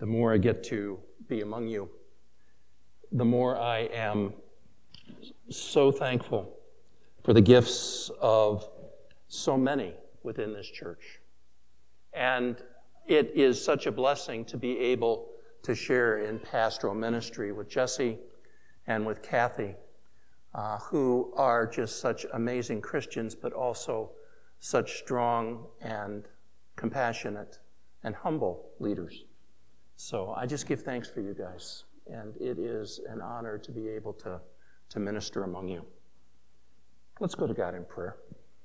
the more I get to be among you, the more I am so thankful for the gifts of so many within this church. And it is such a blessing to be able to share in pastoral ministry with Jesse and with Kathy, who are just such amazing Christians, but also such strong and compassionate and humble leaders. So I just give thanks for you guys, and it is an honor to be able to minister among you. Let's go to God in prayer.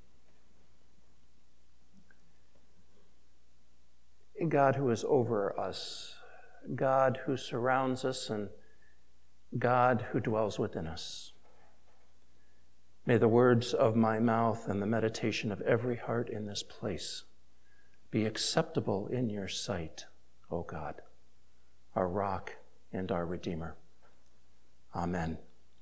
God who is over us, God who surrounds us, and God who dwells within us. May the words of my mouth and the meditation of every heart in this place be acceptable in your sight, O God, our rock and our Redeemer. Amen.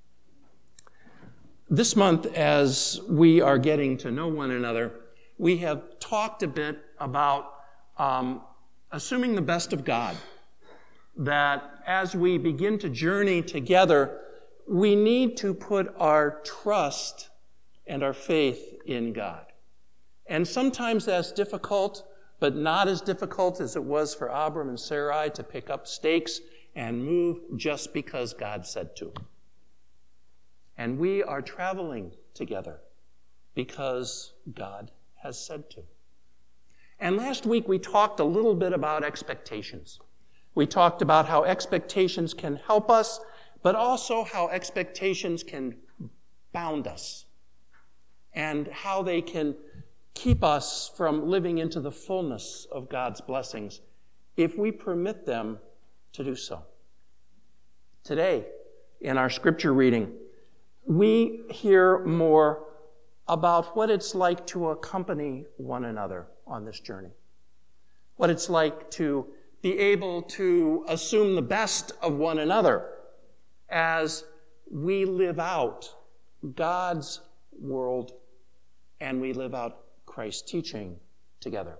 This month, as we are getting to know one another, we have talked a bit about assuming the best of God. That as we begin to journey together, we need to put our trust and our faith in God. And sometimes that's difficult, but not as difficult as it was for Abram and Sarai to pick up stakes and move just because God said to. And we are traveling together because God has said to. And last week we talked a little bit about expectations. We talked about how expectations can help us, but also how expectations can bound us and how they can keep us from living into the fullness of God's blessings if we permit them to do so. Today, in our scripture reading, we hear more about what it's like to accompany one another on this journey. What it's like to be able to assume the best of one another as we live out God's world and we live out Christ's teaching together.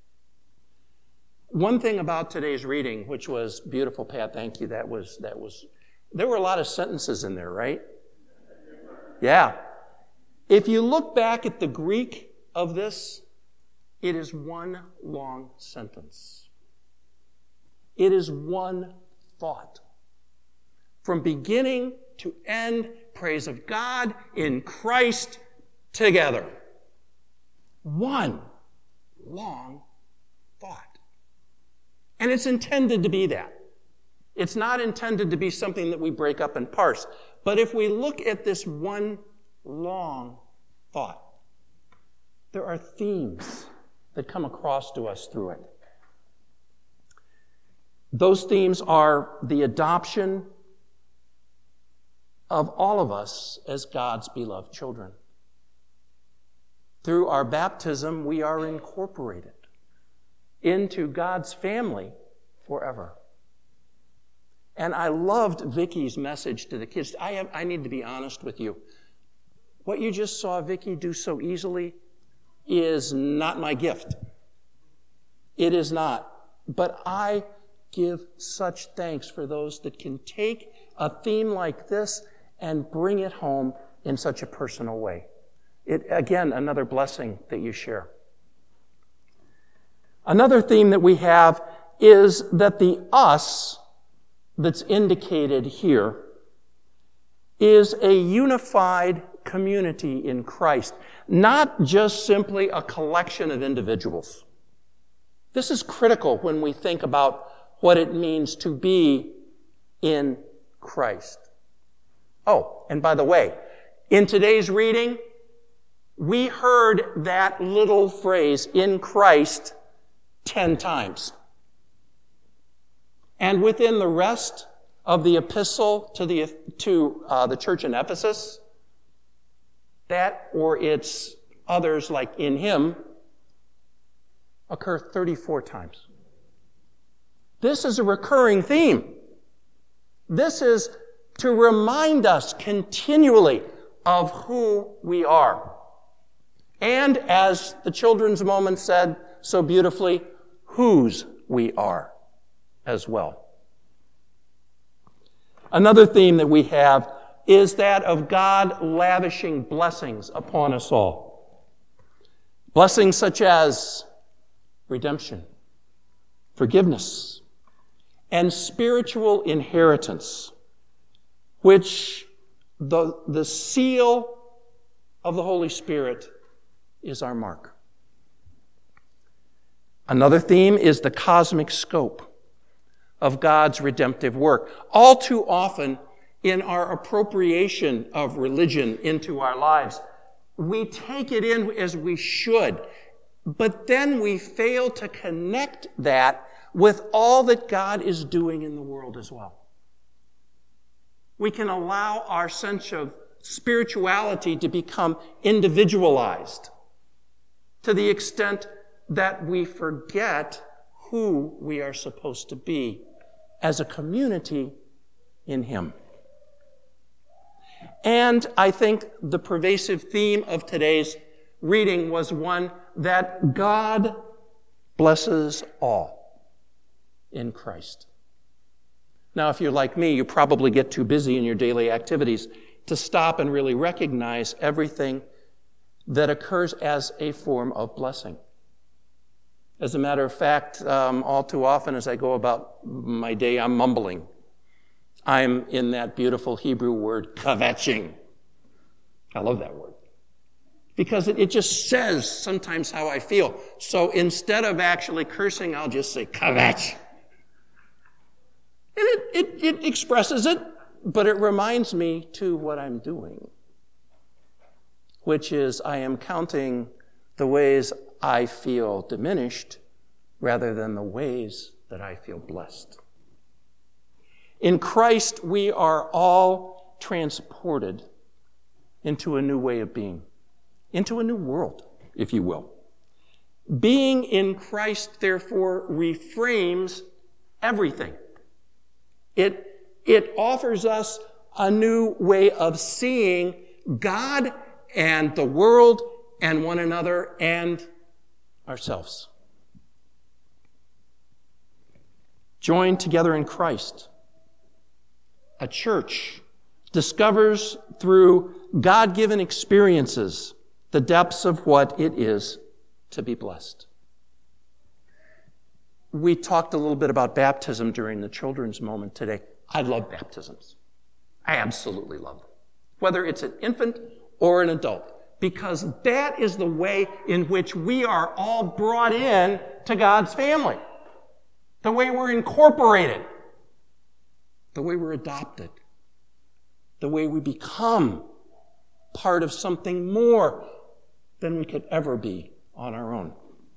One thing about today's reading, which was beautiful, Pat, thank you, there were a lot of sentences in there, right? Yeah. If you look back at the Greek of this, it is one long sentence. It is one thought. From beginning to end, praise of God in Christ together. One long thought. And it's intended to be that. It's not intended to be something that we break up and parse. But if we look at this one long thought, there are themes that come across to us through it. Those themes are the adoption of all of us as God's beloved children. Through our baptism, we are incorporated into God's family forever. And I loved Vicky's message to the kids. I need to be honest with you. What you just saw Vicky do so easily is not my gift. It is not. But I give such thanks for those that can take a theme like this and bring it home in such a personal way. It, again, another blessing that you share. Another theme that we have is that the us that's indicated here is a unified community in Christ, not just simply a collection of individuals. This is critical when we think about what it means to be in Christ. Oh, and by the way, in today's reading, we heard that little phrase, in Christ, 10 times. And within the rest of the epistle to the church in Ephesus, that or its others like in him occur 34 times. This is a recurring theme. This is to remind us continually of who we are. And as the children's moment said so beautifully, whose we are. as well. Another theme that we have is that of God lavishing blessings upon us all. Blessings such as redemption, forgiveness, and spiritual inheritance, which the seal of the Holy Spirit is our mark. Another theme is the cosmic scope of God's redemptive work. All too often, in our appropriation of religion into our lives, we take it in as we should, but then we fail to connect that with all that God is doing in the world as well. We can allow our sense of spirituality to become individualized to the extent that we forget who we are supposed to be as a community in Him. And I think the pervasive theme of today's reading was one that God blesses all in Christ. Now, if you're like me, you probably get too busy in your daily activities to stop and really recognize everything that occurs as a form of blessing. As a matter of fact, all too often as I go about my day, I'm mumbling. I'm in that beautiful Hebrew word, kvetching. I love that word. Because it just says sometimes how I feel. So instead of actually cursing, I'll just say kvetch. And it expresses it, but it reminds me to what I'm doing, which is I am counting the ways I feel diminished rather than the ways that I feel blessed. In Christ, we are all transported into a new way of being, into a new world, if you will. Being in Christ, therefore, reframes everything. It offers us a new way of seeing God and the world and one another and ourselves. Joined together in Christ, a church discovers through God-given experiences the depths of what it is to be blessed. We talked a little bit about baptism during the children's moment today. I love baptisms. I absolutely love them. Whether it's an infant or an adult. Because that is the way in which we are all brought in to God's family. The way we're incorporated. The way we're adopted. The way we become part of something more than we could ever be on our own.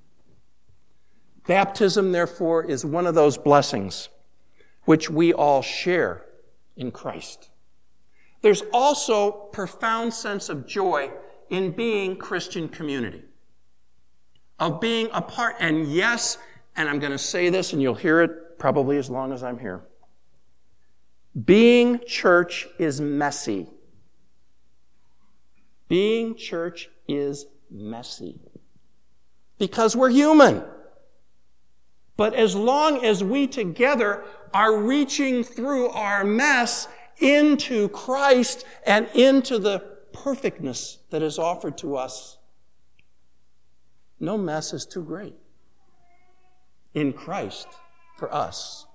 Baptism, therefore, is one of those blessings which we all share in Christ. There's also profound sense of joy in being Christian community, of being a part, and yes, and I'm going to say this and you'll hear it probably as long as I'm here. Being church is messy. Being church is messy. Because we're human. But as long as we together are reaching through our mess into Christ and into the perfectness that is offered to us, no mess is too great in Christ for us.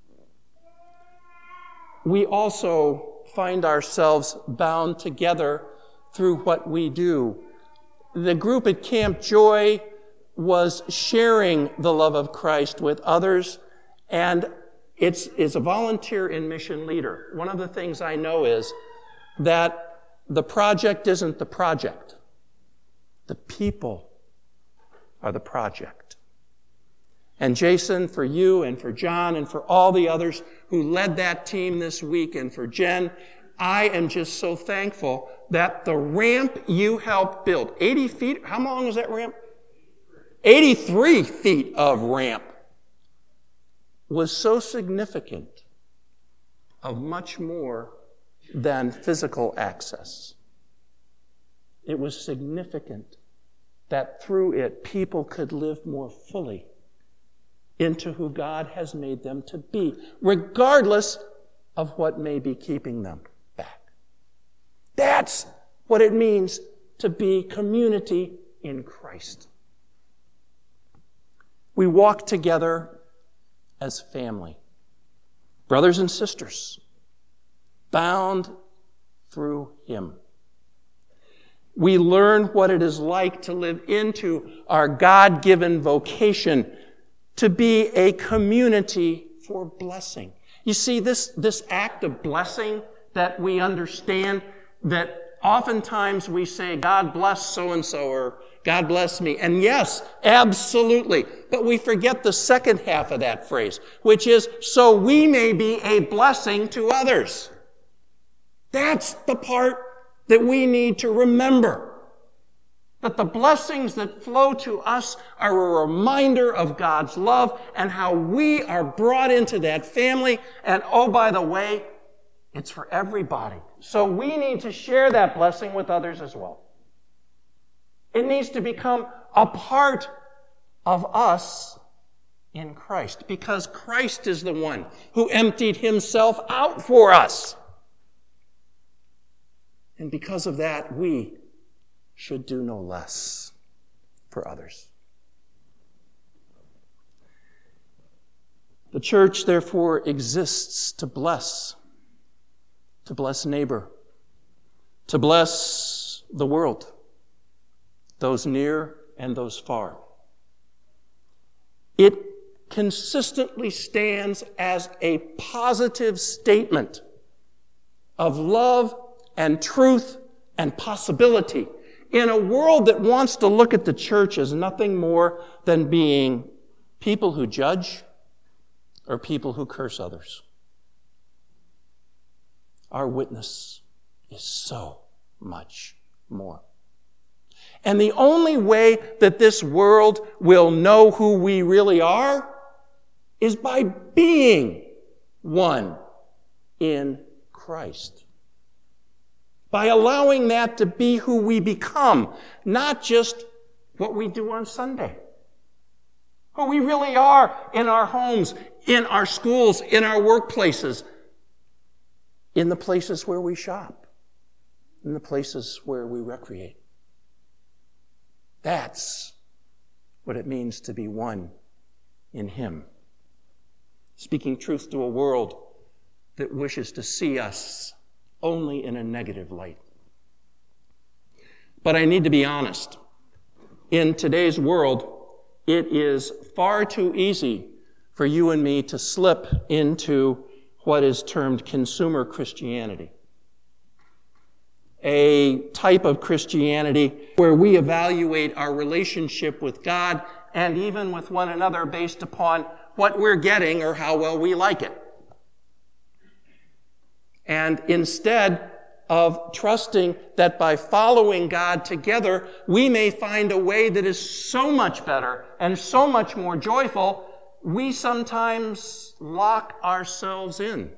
We also find ourselves bound together through what we do. The group at Camp Joy was sharing the love of Christ with others, and it's a volunteer and mission leader. One of the things I know is that the project isn't the project. The people are the project. And Jason, for you and for John and for all the others who led that team this week, and for Jen, I am just so thankful that the ramp you helped build, 80 feet, how long is that ramp? 83 feet of ramp, was so significant of much more than physical access. It was significant that through it people could live more fully into who God has made them to be, regardless of what may be keeping them back. That's what it means to be community in Christ. We walk together as family, brothers and sisters, bound through Him. We learn what it is like to live into our God-given vocation to be a community for blessing. You see, this act of blessing that we understand, that oftentimes we say, God bless so-and-so, or God bless me. And yes, absolutely. But we forget the second half of that phrase, which is, so we may be a blessing to others. That's the part that we need to remember. That the blessings that flow to us are a reminder of God's love and how we are brought into that family. And oh, by the way, it's for everybody. So we need to share that blessing with others as well. It needs to become a part of us in Christ, because Christ is the one who emptied Himself out for us. And because of that, we should do no less for others. The church, therefore, exists to bless neighbor, to bless the world, those near and those far. It consistently stands as a positive statement of love and truth and possibility in a world that wants to look at the church as nothing more than being people who judge or people who curse others. Our witness is so much more. And the only way that this world will know who we really are is by being one in Christ. By allowing that to be who we become, not just what we do on Sunday. Who we really are in our homes, in our schools, in our workplaces, in the places where we shop, in the places where we recreate. That's what it means to be one in Him. Speaking truth to a world that wishes to see us only in a negative light. But I need to be honest. In today's world, it is far too easy for you and me to slip into what is termed consumer Christianity. A type of Christianity where we evaluate our relationship with God and even with one another based upon what we're getting or how well we like it. And instead of trusting that by following God together, we may find a way that is so much better and so much more joyful, we sometimes lock ourselves in,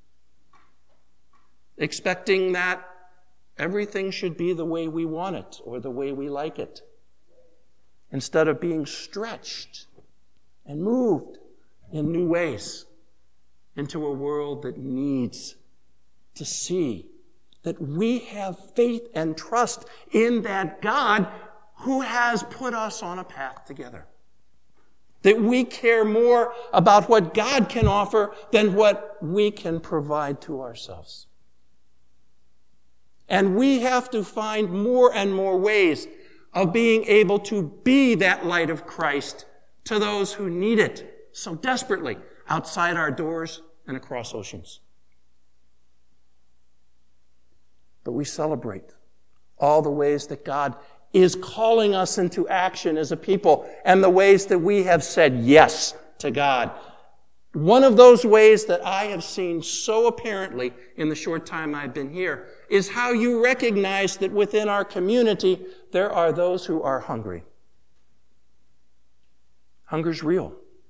expecting that everything should be the way we want it or the way we like it, instead of being stretched and moved in new ways into a world that needs to see that we have faith and trust in that God who has put us on a path together. That we care more about what God can offer than what we can provide to ourselves. And we have to find more and more ways of being able to be that light of Christ to those who need it so desperately outside our doors and across oceans. But we celebrate all the ways that God is calling us into action as a people and the ways that we have said yes to God. One of those ways that I have seen so apparently in the short time I've been here is how you recognize that within our community there are those who are hungry. Hunger's real.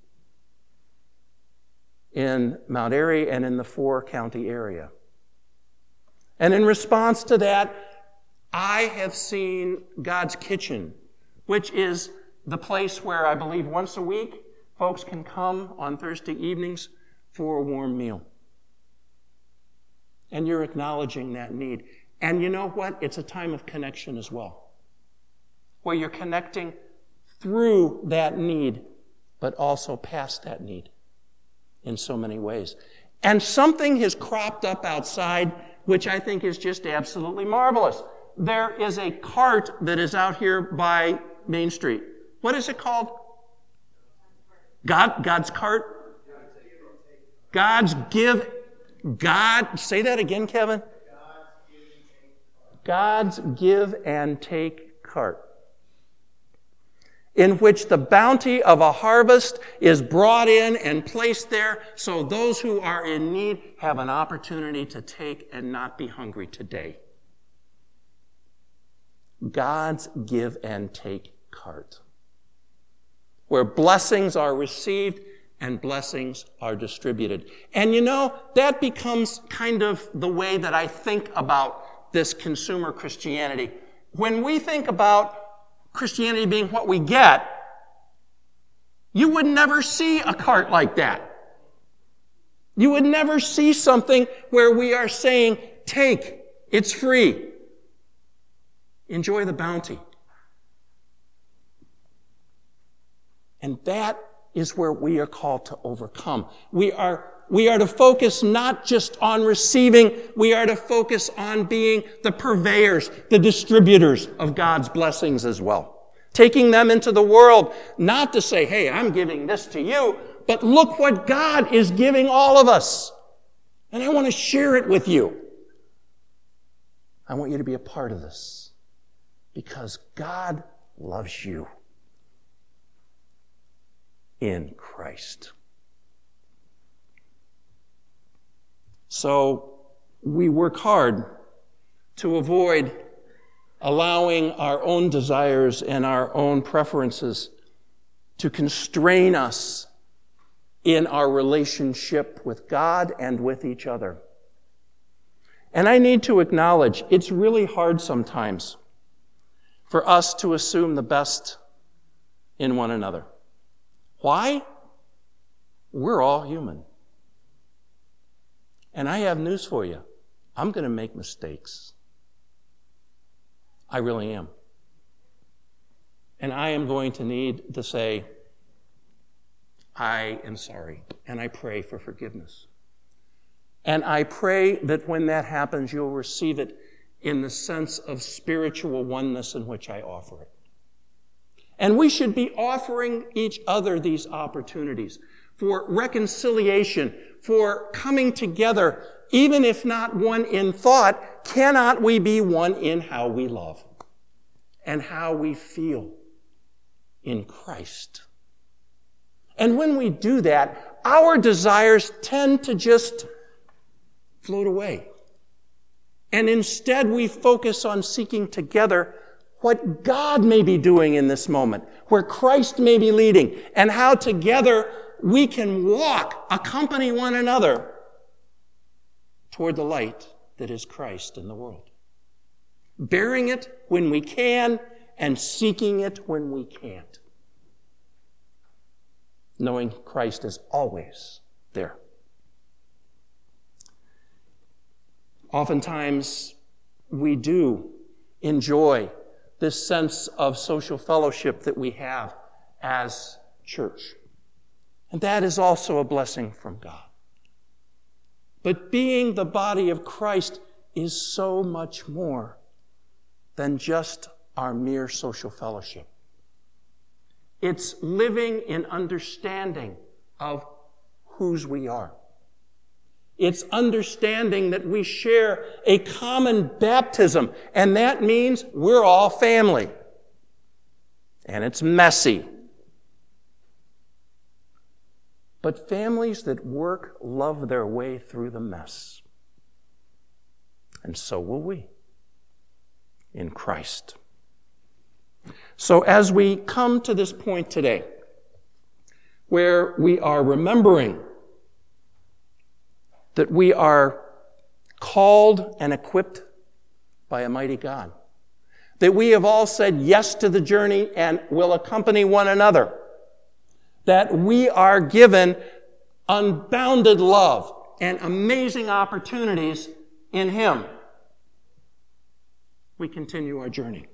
In Mount Airy and in the 4-county area. And in response to that, I have seen God's Kitchen, which is the place where I believe once a week folks can come on Thursday evenings for a warm meal. And you're acknowledging that need. And you know what? It's a time of connection as well, where you're connecting through that need, but also past that need in so many ways. And something has cropped up outside, which I think is just absolutely marvelous. There is a cart that is out here by Main Street. What is it called? God's cart? Say that again, Kevin. God's give and take cart, in which the bounty of a harvest is brought in and placed there so those who are in need have an opportunity to take and not be hungry today. God's give and take cart, where blessings are received and blessings are distributed. And you know, that becomes kind of the way that I think about this consumer Christianity. When we think about Christianity being what we get, you would never see a cart like that. You would never see something where we are saying, take, it's free. Enjoy the bounty. And that is where we are called to overcome. We are to focus not just on receiving, we are to focus on being the purveyors, the distributors of God's blessings as well. Taking them into the world, not to say, hey, I'm giving this to you, but look what God is giving all of us. And I want to share it with you. I want you to be a part of this because God loves you in Christ. So we work hard to avoid allowing our own desires and our own preferences to constrain us in our relationship with God and with each other. And I need to acknowledge it's really hard sometimes for us to assume the best in one another. Why? We're all human. And I have news for you. I'm going to make mistakes. I really am. And I am going to need to say, I am sorry. And I pray for forgiveness. And I pray that when that happens, you'll receive it in the sense of spiritual oneness in which I offer it. And we should be offering each other these opportunities for reconciliation, for coming together, even if not one in thought. Cannot we be one in how we love and how we feel in Christ? And when we do that, our desires tend to just float away. And instead we focus on seeking together what God may be doing in this moment, where Christ may be leading, and how together we can walk, accompany one another toward the light that is Christ in the world. Bearing it when we can and seeking it when we can't. Knowing Christ is always there. Oftentimes, we do enjoy this sense of social fellowship that we have as church. And that is also a blessing from God. But being the body of Christ is so much more than just our mere social fellowship. It's living in understanding of whose we are. It's understanding that we share a common baptism, and that means we're all family. And it's messy. But families that work love their way through the mess. And so will we in Christ. So as we come to this point today, where we are remembering that we are called and equipped by a mighty God, that we have all said yes to the journey and will accompany one another, that we are given unbounded love and amazing opportunities in Him, we continue our journey.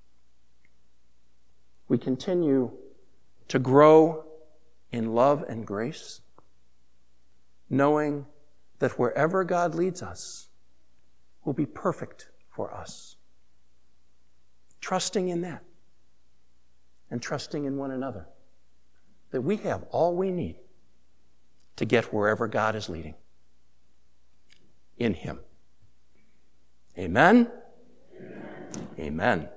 We continue to grow in love and grace, knowing that wherever God leads us will be perfect for us. Trusting in that and trusting in one another, that we have all we need to get wherever God is leading in Him. Amen? Amen. Amen.